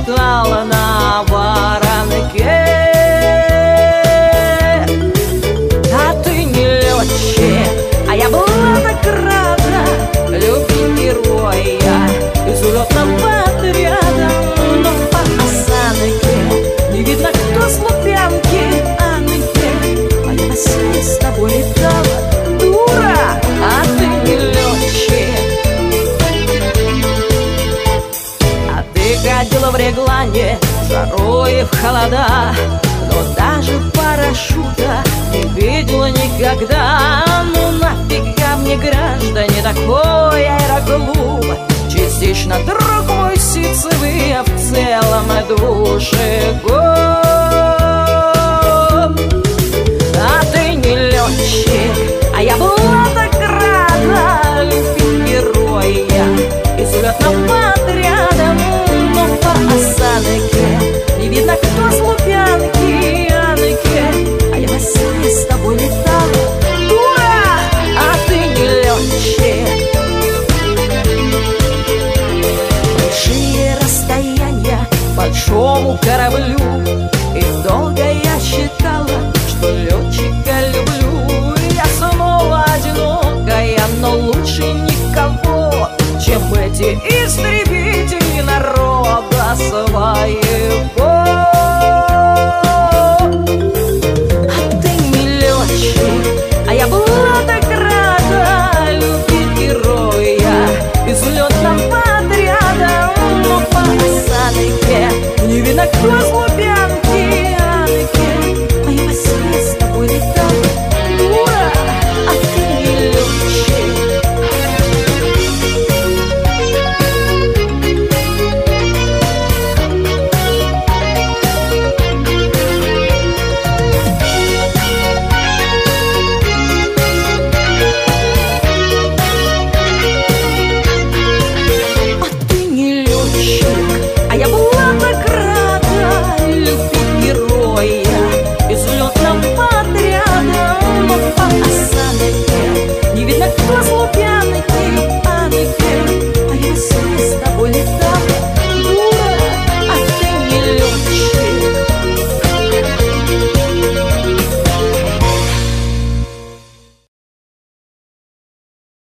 летала на воронке. А ты не летчик, а я была так рада любить героя из улетного отряда. Но по осанке не видно, кто с лупянки Анненьки, а я во сне с тобой летала, дура, а ты не летчик. А ты ходила в реглане жарой и в холода, но даже парашюта не видела никогда. Ну нафига мне, граждане, такой аэроклуб? Частично друг мой ситцевый, а в целом душегуб. А ты не летчик, а я была так рада любить героя из улетного отряда. Но по осанке не видно, кто с лупянки Анненьки, а я во сне с тобой летала, дура, а ты не летчик. Большие расстояния большому кораблю, и долго я считала, что летчика люблю. Я снова одинокая, но лучше никого, чем эти истребители народа своего. А ты не летчик, а я была так рада любить героя из улетного отряда. Но по осанке не видно, кто злой.